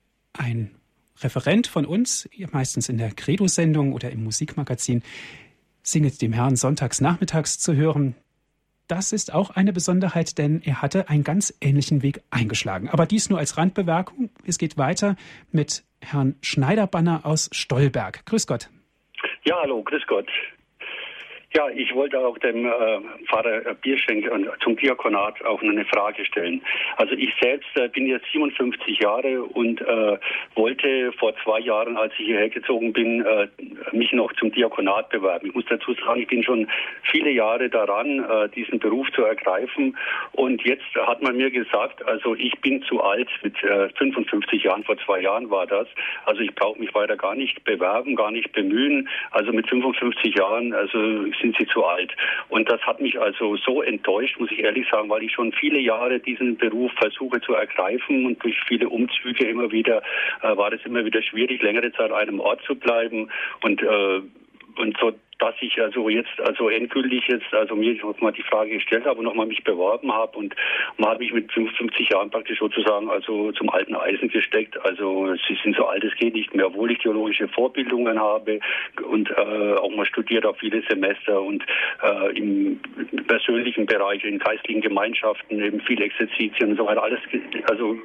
ein Referent von uns, meistens in der Credo-Sendung oder im Musikmagazin, Singet dem Herrn sonntags nachmittags zu hören. Das ist auch eine Besonderheit, denn er hatte einen ganz ähnlichen Weg eingeschlagen. Aber dies nur als Randbemerkung. Es geht weiter mit Herrn Schneiderbanner aus Stolberg. Grüß Gott. Ja, hallo, grüß Gott. Ja, ich wollte auch dem äh, Pfarrer Bierschenk zum Diakonat auch eine Frage stellen. Also ich selbst äh, bin jetzt siebenundfünfzig Jahre und äh, wollte vor zwei Jahren, als ich hierher gezogen bin, äh, mich noch zum Diakonat bewerben. Ich muss dazu sagen, ich bin schon viele Jahre daran, äh, diesen Beruf zu ergreifen. Und jetzt hat man mir gesagt, also ich bin zu alt, mit äh, fünfundfünfzig Jahren, vor zwei Jahren war das. Also ich brauche mich weiter gar nicht bewerben, gar nicht bemühen. Also mit fünfundfünfzig Jahren, also sind sie zu alt. Und das hat mich also so enttäuscht, muss ich ehrlich sagen, weil ich schon viele Jahre diesen Beruf versuche zu ergreifen und durch viele Umzüge immer wieder äh, war es immer wieder schwierig, längere Zeit an einem Ort zu bleiben und äh, und so, dass ich also jetzt, also endgültig jetzt, also mir nochmal die Frage gestellt habe und nochmal mich beworben habe und man hat mich mit fünfundfünfzig Jahren praktisch sozusagen also zum alten Eisen gesteckt. Also sie sind so alt, es geht nicht mehr, obwohl ich theologische Vorbildungen habe und äh, auch mal studiert auf viele Semester und äh, im persönlichen Bereich, in geistlichen Gemeinschaften eben viel Exerzitien und so weiter, alles, also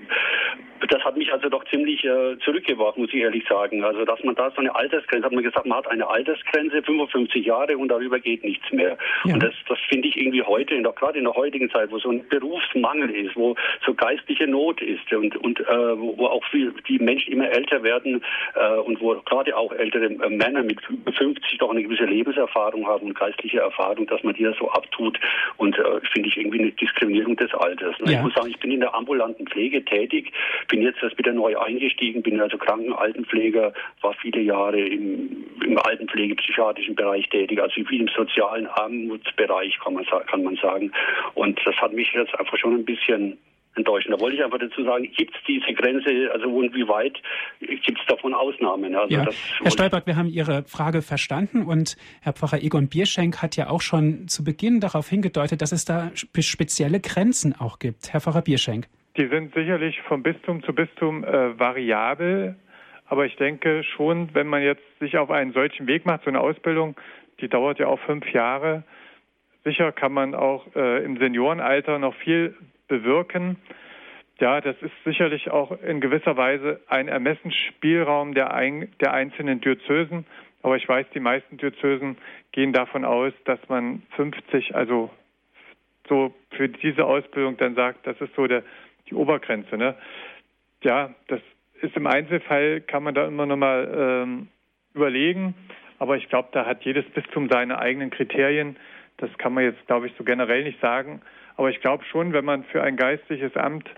das hat mich also doch ziemlich äh, zurückgeworfen, muss ich ehrlich sagen. Also dass man da so eine Altersgrenze, hat man gesagt, man hat eine Altersgrenze, fünfundfünfzig Jahre und darüber geht nichts mehr. Ja. Und das, das finde ich irgendwie heute, in der, gerade in der heutigen Zeit, wo so ein Berufsmangel ist, wo so geistliche Not ist und, und äh, wo, wo auch viel, die Menschen immer älter werden äh, und wo gerade auch ältere äh, Männer mit fünfzig doch eine gewisse Lebenserfahrung haben und geistliche Erfahrung, dass man die da so abtut und äh, finde ich irgendwie eine Diskriminierung des Alters. Ne? Ja. Ich muss sagen, ich bin in der ambulanten Pflege tätig, bin jetzt erst wieder neu eingestiegen, bin also Krankenaltenpfleger, war viele Jahre im, im Altenpflegepsychiatrischen Bereich tätig, also wie im sozialen Armutsbereich kann man, kann man sagen. Und das hat mich jetzt einfach schon ein bisschen enttäuscht. Da wollte ich einfach dazu sagen, gibt es diese Grenze, also und wie weit gibt es davon Ausnahmen? Also ja. das Herr Stolberg, wir haben Ihre Frage verstanden und Herr Pfarrer Egon Bierschenk hat ja auch schon zu Beginn darauf hingedeutet, dass es da spezielle Grenzen auch gibt. Herr Pfarrer Bierschenk. Die sind sicherlich von Bistum zu Bistum äh, variabel, aber ich denke schon, wenn man jetzt sich auf einen solchen Weg macht, so eine Ausbildung, die dauert ja auch fünf Jahre, sicher kann man auch äh, im Seniorenalter noch viel bewirken. Ja, das ist sicherlich auch in gewisser Weise ein Ermessensspielraum der, ein, der einzelnen Diözesen. Aber ich weiß, die meisten Diözesen gehen davon aus, dass man fünfzig, also so für diese Ausbildung dann sagt, das ist so der, die Obergrenze. Ne? Ja, das ist im Einzelfall, kann man da immer noch mal ähm, überlegen. Aber ich glaube, da hat jedes Bistum seine eigenen Kriterien. Das kann man jetzt, glaube ich, so generell nicht sagen. Aber ich glaube schon, wenn man für ein geistliches Amt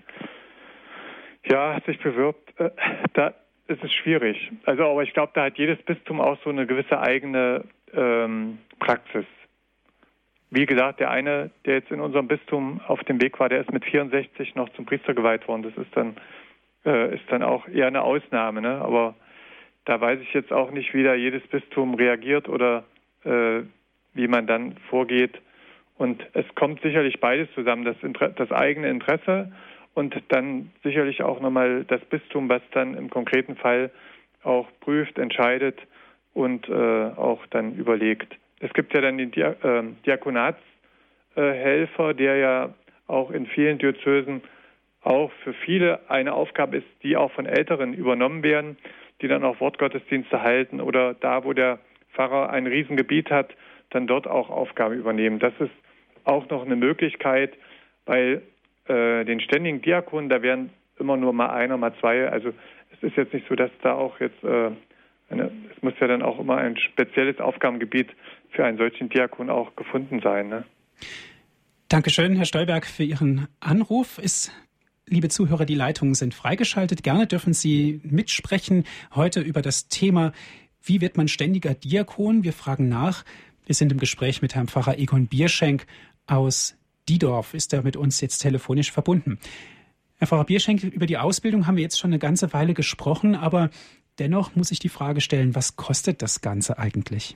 ja, sich bewirbt, äh, da ist es schwierig. Also, aber ich glaube, da hat jedes Bistum auch so eine gewisse eigene ähm, Praxis. Wie gesagt, der eine, der jetzt in unserem Bistum auf dem Weg war, der ist mit vierundsechzig noch zum Priester geweiht worden. Das ist dann, äh, ist dann auch eher eine Ausnahme. Ne? Aber da weiß ich jetzt auch nicht, wie da jedes Bistum reagiert oder äh, wie man dann vorgeht. Und es kommt sicherlich beides zusammen, das, Inter- das eigene Interesse und dann sicherlich auch nochmal das Bistum, was dann im konkreten Fall auch prüft, entscheidet und äh, auch dann überlegt. Es gibt ja dann den Dia- äh, Diakonatshelfer, äh, der ja auch in vielen Diözesen auch für viele eine Aufgabe ist, die auch von Älteren übernommen werden, die dann auch Wortgottesdienste halten oder da, wo der Pfarrer ein Riesengebiet hat, dann dort auch Aufgaben übernehmen. Das ist auch noch eine Möglichkeit, weil äh, den ständigen Diakonen, da wären immer nur mal einer, mal zwei. Also es ist jetzt nicht so, dass da auch jetzt, äh, eine, es muss ja dann auch immer ein spezielles Aufgabengebiet für einen solchen Diakon auch gefunden sein. Ne? Dankeschön, Herr Stolberg, für Ihren Anruf. Ist Liebe Zuhörer, die Leitungen sind freigeschaltet. Gerne dürfen Sie mitsprechen heute über das Thema, wie wird man ständiger Diakon? Wir fragen nach. Wir sind im Gespräch mit Herrn Pfarrer Egon Bierschenk aus Diedorf. Ist er mit uns jetzt telefonisch verbunden? Herr Pfarrer Bierschenk, über die Ausbildung haben wir jetzt schon eine ganze Weile gesprochen, aber dennoch muss ich die Frage stellen, was kostet das Ganze eigentlich?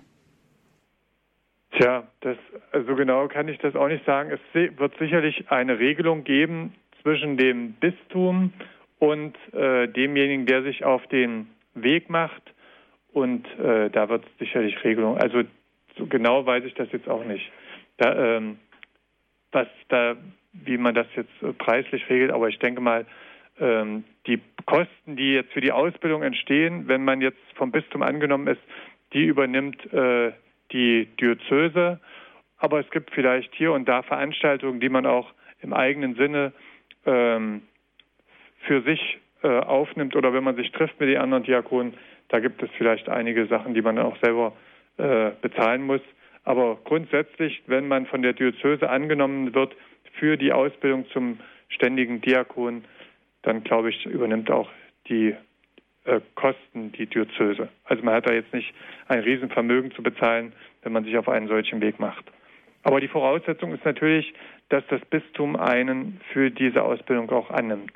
Tja, das, also genau kann ich das auch nicht sagen. Es wird sicherlich eine Regelung geben zwischen dem Bistum und äh, demjenigen, der sich auf den Weg macht. Und äh, da wird es sicherlich Regelungen. Also so genau weiß ich das jetzt auch nicht. Da, ähm, was da, wie man das jetzt äh, preislich regelt, aber ich denke mal, ähm, die Kosten, die jetzt für die Ausbildung entstehen, wenn man jetzt vom Bistum angenommen ist, die übernimmt äh, die Diözese. Aber es gibt vielleicht hier und da Veranstaltungen, die man auch im eigenen Sinne ähm, für sich äh, aufnimmt oder wenn man sich trifft mit den anderen Diakonen, da gibt es vielleicht einige Sachen, die man auch selber äh, bezahlen muss. Aber grundsätzlich, wenn man von der Diözese angenommen wird für die Ausbildung zum ständigen Diakon, dann glaube ich, übernimmt auch die äh, Kosten die Diözese. Also man hat da jetzt nicht ein Riesenvermögen zu bezahlen, wenn man sich auf einen solchen Weg macht. Aber die Voraussetzung ist natürlich, dass das Bistum einen für diese Ausbildung auch annimmt.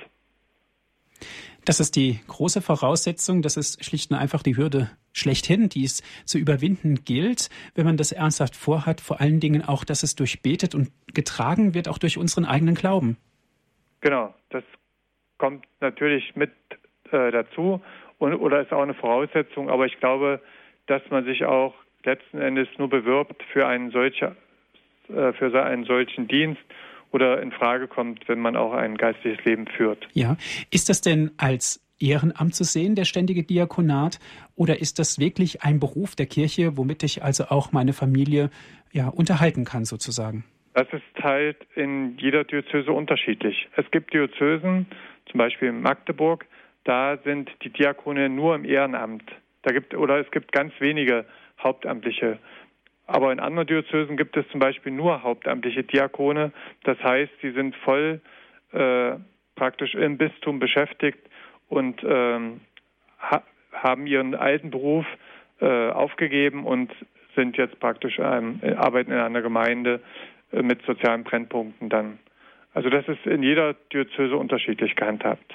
Das ist die große Voraussetzung. Das ist schlicht und einfach die Hürde schlechthin, die es zu überwinden gilt, wenn man das ernsthaft vorhat. Vor allen Dingen auch, dass es durchbetet und getragen wird, auch durch unseren eigenen Glauben. Genau, das kommt natürlich mit äh, dazu und, oder ist auch eine Voraussetzung. Aber ich glaube, dass man sich auch letzten Endes nur bewirbt für einen, solcher, äh, für einen solchen Dienst oder in Frage kommt, wenn man auch ein geistliches Leben führt. Ja, ist das denn als Ehrenamt zu sehen, der ständige Diakonat, oder ist das wirklich ein Beruf der Kirche, womit ich also auch meine Familie ja unterhalten kann sozusagen? Das ist halt in jeder Diözese unterschiedlich. Es gibt Diözesen, zum Beispiel in Magdeburg, da sind die Diakone nur im Ehrenamt. Da gibt oder es gibt ganz wenige Hauptamtliche. Aber in anderen Diözesen gibt es zum Beispiel nur hauptamtliche Diakone. Das heißt, sie sind voll äh, praktisch im Bistum beschäftigt und ähm, ha- haben ihren alten Beruf äh, aufgegeben und sind jetzt praktisch ähm, arbeiten in einer Gemeinde äh, mit sozialen Brennpunkten dann. Also das ist in jeder Diözese unterschiedlich gehandhabt.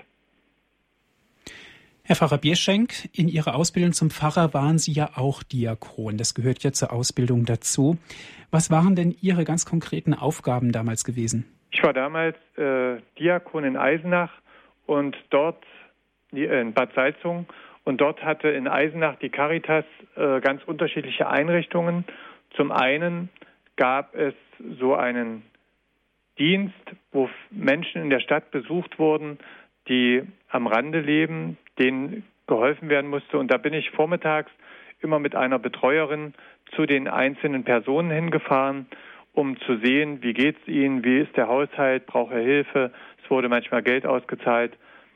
Herr Pfarrer Bierschenk, in Ihrer Ausbildung zum Pfarrer waren Sie ja auch Diakon. Das gehört ja zur Ausbildung dazu. Was waren denn Ihre ganz konkreten Aufgaben damals gewesen? Ich war damals äh, Diakon in Eisenach und dort äh, in Bad Salzungen und dort hatte in Eisenach die Caritas äh, ganz unterschiedliche Einrichtungen. Zum einen gab es so einen Dienst, wo Menschen in der Stadt besucht wurden, die am Rande leben, denen geholfen werden musste. Und da bin ich vormittags immer mit einer Betreuerin zu den einzelnen Personen hingefahren, um zu sehen, wie geht's ihnen, wie ist der Haushalt, braucht er Hilfe. Es wurde manchmal Geld ausgezahlt.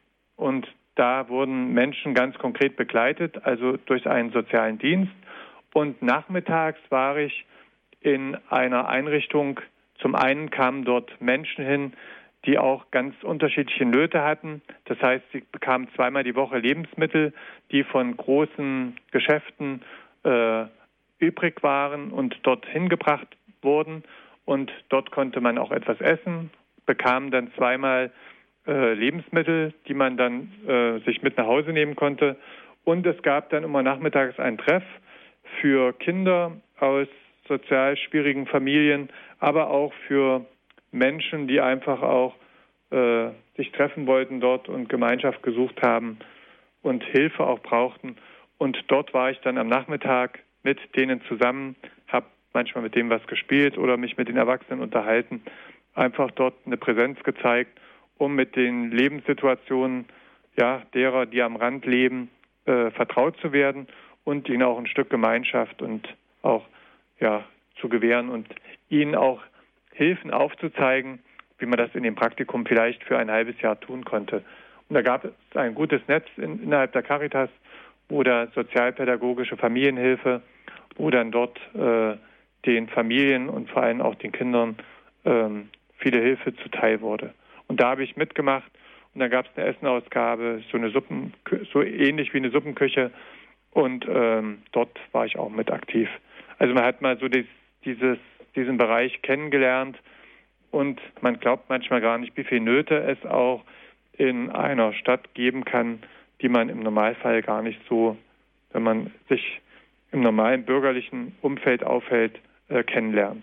Und da wurden Menschen ganz konkret begleitet, also durch einen sozialen Dienst. Und nachmittags war ich in einer Einrichtung. Zum einen kamen dort Menschen hin, die auch ganz unterschiedliche Nöte hatten. Das heißt, sie bekamen zweimal die Woche Lebensmittel, die von großen Geschäften äh, übrig waren und dorthin gebracht wurden. Und dort konnte man auch etwas essen, bekam dann zweimal äh, Lebensmittel, die man dann äh, sich mit nach Hause nehmen konnte. Und es gab dann immer nachmittags einen Treff für Kinder aus sozial schwierigen Familien, aber auch für Menschen, die einfach auch äh, sich treffen wollten dort und Gemeinschaft gesucht haben und Hilfe auch brauchten. Und dort war ich dann am Nachmittag mit denen zusammen, habe manchmal mit denen was gespielt oder mich mit den Erwachsenen unterhalten, einfach dort eine Präsenz gezeigt, um mit den Lebenssituationen ja, derer, die am Rand leben, äh, vertraut zu werden und ihnen auch ein Stück Gemeinschaft und auch ja, zu gewähren und ihnen auch Hilfen aufzuzeigen, wie man das in dem Praktikum vielleicht für ein halbes Jahr tun konnte. Und da gab es ein gutes Netz in, innerhalb der Caritas oder sozialpädagogische Familienhilfe, wo dann dort äh, den Familien und vor allem auch den Kindern ähm, viele Hilfe zuteil wurde. Und da habe ich mitgemacht und dann gab es eine Essenausgabe, so eine Suppen, so ähnlich wie eine Suppenküche und ähm, dort war ich auch mit aktiv. Also man hat mal so dies, dieses, diesen Bereich kennengelernt und man glaubt manchmal gar nicht, wie viele Nöte es auch in einer Stadt geben kann, die man im Normalfall gar nicht so, wenn man sich im normalen bürgerlichen Umfeld aufhält, äh, kennenlernt.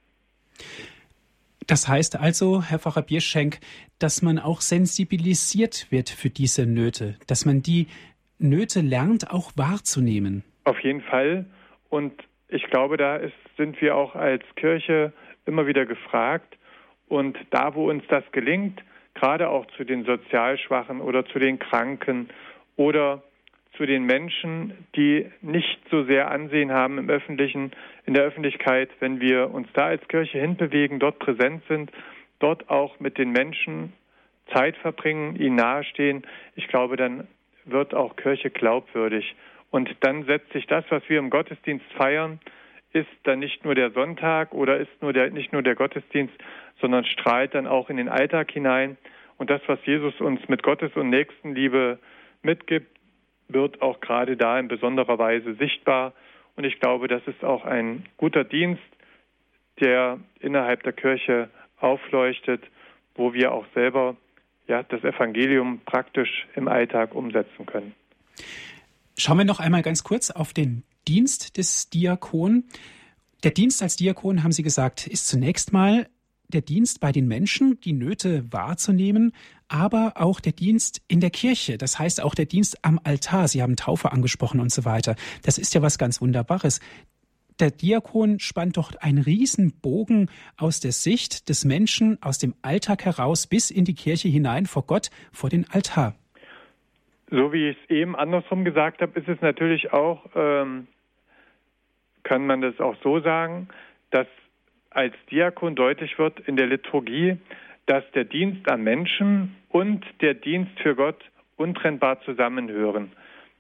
Das heißt also, Herr Pfarrer Bierschenk, dass man auch sensibilisiert wird für diese Nöte, dass man die Nöte lernt, auch wahrzunehmen. Auf jeden Fall. Und ich glaube, da ist, sind wir auch als Kirche immer wieder gefragt. Und da, wo uns das gelingt, gerade auch zu den sozial Schwachen oder zu den Kranken oder zu den Menschen, die nicht so sehr Ansehen haben im Öffentlichen, in der Öffentlichkeit, wenn wir uns da als Kirche hinbewegen, dort präsent sind, dort auch mit den Menschen Zeit verbringen, ihnen nahestehen, ich glaube, dann wird auch Kirche glaubwürdig. Und dann setzt sich das, was wir im Gottesdienst feiern, ist dann nicht nur der Sonntag oder ist nur der, nicht nur der Gottesdienst, sondern strahlt dann auch in den Alltag hinein. Und das, was Jesus uns mit Gottes- und Nächstenliebe mitgibt, wird auch gerade da in besonderer Weise sichtbar. Und ich glaube, das ist auch ein guter Dienst, der innerhalb der Kirche aufleuchtet, wo wir auch selber ja, das Evangelium praktisch im Alltag umsetzen können. Schauen wir noch einmal ganz kurz auf den Dienst des Diakon. Der Dienst als Diakon, haben Sie gesagt, ist zunächst mal der Dienst bei den Menschen, die Nöte wahrzunehmen, aber auch der Dienst in der Kirche. Das heißt auch der Dienst am Altar. Sie haben Taufe angesprochen und so weiter. Das ist ja was ganz Wunderbares. Der Diakon spannt doch einen Riesenbogen aus der Sicht des Menschen, aus dem Alltag heraus bis in die Kirche hinein, vor Gott, vor den Altar. So wie ich es eben andersrum gesagt habe, ist es natürlich auch, ähm, kann man das auch so sagen, dass als Diakon deutlich wird in der Liturgie, dass der Dienst am Menschen und der Dienst für Gott untrennbar zusammenhören.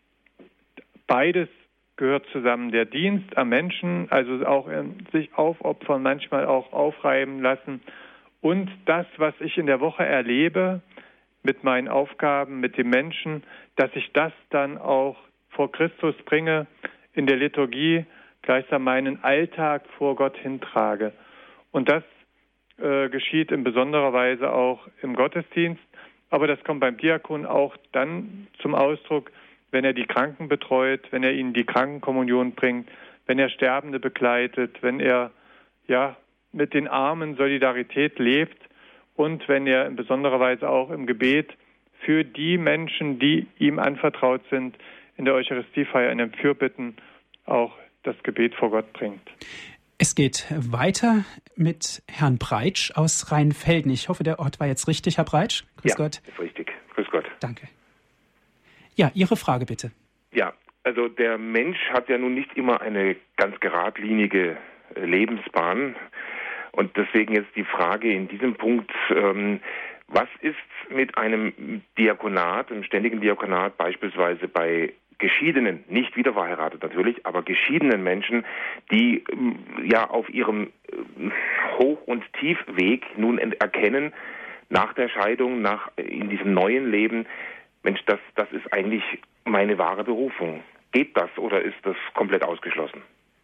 Beides gehört zusammen. Der Dienst am Menschen, also auch sich aufopfern, manchmal auch aufreiben lassen und das, was ich in der Woche erlebe, mit meinen Aufgaben, mit dem Menschen, dass ich das dann auch vor Christus bringe, in der Liturgie gleichsam meinen Alltag vor Gott hintrage. Und das äh, geschieht in besonderer Weise auch im Gottesdienst, aber das kommt beim Diakon auch dann zum Ausdruck, wenn er die Kranken betreut, wenn er ihnen die Krankenkommunion bringt, wenn er Sterbende begleitet, wenn er ja mit den Armen Solidarität lebt und wenn er in besonderer Weise auch im Gebet für die Menschen, die ihm anvertraut sind, in der Eucharistiefeier, in den Fürbitten auch das Gebet vor Gott bringt. Es geht weiter mit Herrn Breitsch aus Rheinfelden. Ich hoffe, der Ort war jetzt richtig, Herr Breitsch. Grüß ja, Gott. Ist richtig. Grüß Gott. Danke. Ja, Ihre Frage bitte. Ja, also der Mensch hat ja nun nicht immer eine ganz geradlinige Lebensbahn. Und deswegen jetzt die Frage in diesem Punkt, ähm, was ist mit einem Diakonat, einem ständigen Diakonat beispielsweise bei geschiedenen, nicht wiederverheiratet natürlich, aber geschiedenen Menschen, die ja auf ihrem Hoch- und Tiefweg nun erkennen, nach der Scheidung, nach in diesem neuen Leben, Mensch, das, das ist eigentlich meine wahre Berufung. Geht das oder ist das komplett ausgeschlossen?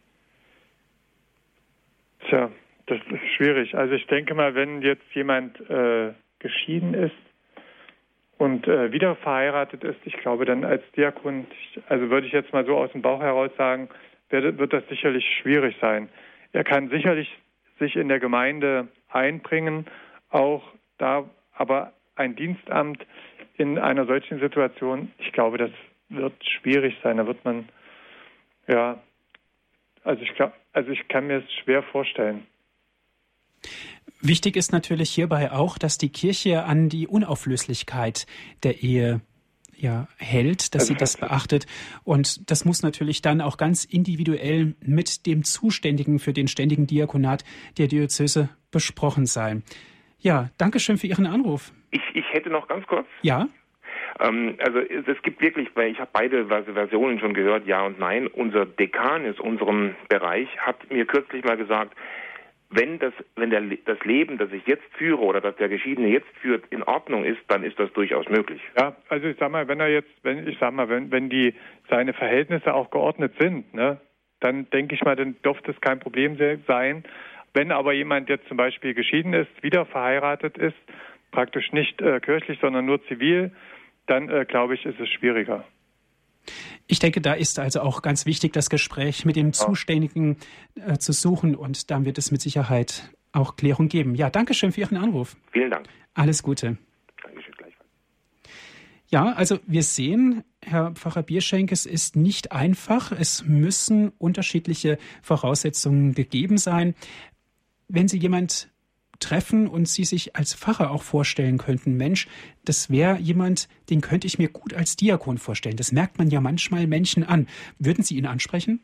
Tja, das ist schwierig. Also ich denke mal, wenn jetzt jemand äh, geschieden ist und äh, wieder verheiratet ist, ich glaube dann als Diakon, also würde ich jetzt mal so aus dem Bauch heraus sagen, wird, wird das sicherlich schwierig sein. Er kann sicherlich sich in der Gemeinde einbringen, auch da, aber ein Dienstamt in einer solchen Situation, ich glaube, das wird schwierig sein. Da wird man, ja, also ich glaube, also ich kann mir es schwer vorstellen. Wichtig ist natürlich hierbei auch, dass die Kirche an die Unauflöslichkeit der Ehe ja, hält, dass also sie das beachtet. Und das muss natürlich dann auch ganz individuell mit dem Zuständigen für den ständigen Diakonat der Diözese besprochen sein. Ja, danke schön für Ihren Anruf. Ich, ich hätte noch ganz kurz. Ja. Ähm, also es gibt wirklich, weil ich habe beide Versionen schon gehört, ja und nein. Unser Dekan aus unserem Bereich hat mir kürzlich mal gesagt, wenn das, wenn der, das Leben, das ich jetzt führe oder das der Geschiedene jetzt führt, in Ordnung ist, dann ist das durchaus möglich. Ja, also ich sag mal, wenn er jetzt, wenn ich sag mal, wenn wenn die seine Verhältnisse auch geordnet sind, ne, dann denke ich mal, dann dürfte es kein Problem sein. Wenn aber jemand jetzt zum Beispiel geschieden ist, wieder verheiratet ist, praktisch nicht äh, kirchlich, sondern nur zivil, dann äh, glaube ich, ist es schwieriger. Ich denke, da ist also auch ganz wichtig, das Gespräch mit dem Zuständigen äh, zu suchen und dann wird es mit Sicherheit auch Klärung geben. Ja, danke schön für Ihren Anruf. Vielen Dank. Alles Gute. Dankeschön, gleichfalls. Ja, also wir sehen, Herr Pfarrer Bierschenk, es ist nicht einfach. Es müssen unterschiedliche Voraussetzungen gegeben sein. Wenn Sie jemand treffen und Sie sich als Pfarrer auch vorstellen könnten, Mensch, das wäre jemand, den könnte ich mir gut als Diakon vorstellen. Das merkt man ja manchmal Menschen an. Würden Sie ihn ansprechen?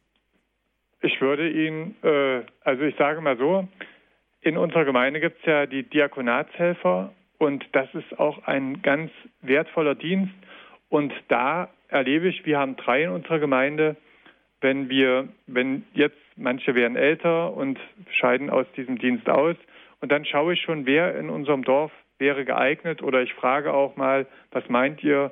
Ich würde ihn, äh, also ich sage mal so, in unserer Gemeinde gibt es ja die Diakonatshelfer und das ist auch ein ganz wertvoller Dienst. Und da erlebe ich, wir haben drei in unserer Gemeinde, wenn wir, wenn jetzt manche werden älter und scheiden aus diesem Dienst aus, und dann schaue ich schon, wer in unserem Dorf wäre geeignet, oder ich frage auch mal, was meint ihr,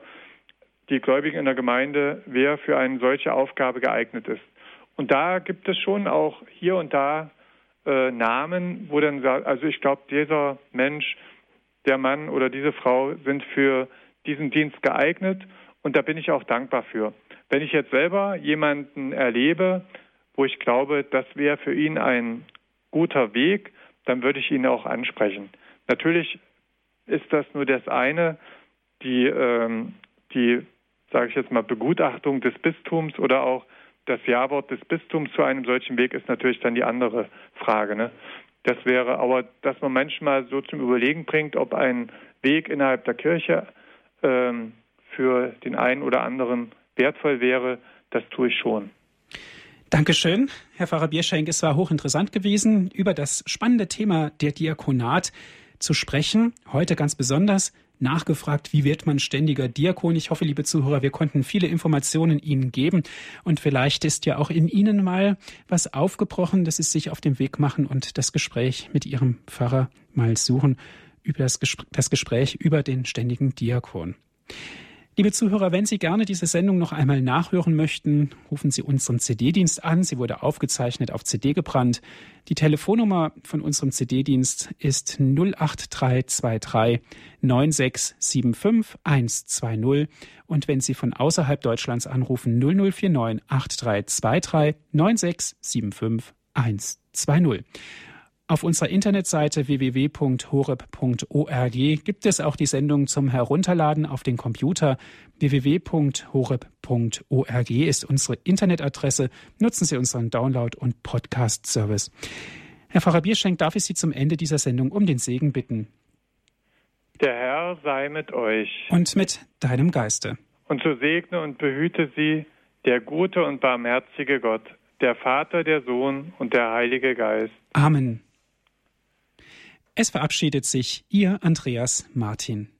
die Gläubigen in der Gemeinde, wer für eine solche Aufgabe geeignet ist. Und da gibt es schon auch hier und da äh, Namen, wo dann sagt, also ich glaube, dieser Mensch, der Mann oder diese Frau sind für diesen Dienst geeignet, und da bin ich auch dankbar für. Wenn ich jetzt selber jemanden erlebe, wo ich glaube, das wäre für ihn ein guter Weg, dann würde ich ihn auch ansprechen. Natürlich ist das nur das eine, die, ähm, die, sage ich jetzt mal, Begutachtung des Bistums oder auch das Ja-Wort des Bistums zu einem solchen Weg ist natürlich dann die andere Frage. Ne? Das wäre aber, dass man manchmal so zum Überlegen bringt, ob ein Weg innerhalb der Kirche ähm, für den einen oder anderen wertvoll wäre, das tue ich schon. Dankeschön, Herr Pfarrer Bierschenk. Es war hochinteressant gewesen, über das spannende Thema der Diakonat zu sprechen. Heute ganz besonders nachgefragt, wie wird man ständiger Diakon? Ich hoffe, liebe Zuhörer, wir konnten viele Informationen Ihnen geben. Und vielleicht ist ja auch in Ihnen mal was aufgebrochen, dass Sie sich auf den Weg machen und das Gespräch mit Ihrem Pfarrer mal suchen, über das, Gespr- das Gespräch über den ständigen Diakon. Liebe Zuhörer, wenn Sie gerne diese Sendung noch einmal nachhören möchten, rufen Sie unseren C D-Dienst an. Sie wurde aufgezeichnet, auf C D gebrannt. Die Telefonnummer von unserem C D-Dienst ist null acht drei zwei drei neun sechs sieben fünf eins zwei null. Und wenn Sie von außerhalb Deutschlands anrufen, null null vier neun acht drei zwei drei neun sechs sieben fünf eins zwei null. Auf unserer Internetseite w w w punkt horeb punkt org gibt es auch die Sendung zum Herunterladen auf den Computer. w w w punkt horeb punkt org ist unsere Internetadresse. Nutzen Sie unseren Download- und Podcast-Service. Herr Pfarrer Bierschenk, darf ich Sie zum Ende dieser Sendung um den Segen bitten? Der Herr sei mit euch. Und mit deinem Geiste. Und so segne und behüte sie der gute und barmherzige Gott, der Vater, der Sohn und der Heilige Geist. Amen. Es verabschiedet sich Ihr Andreas Martin.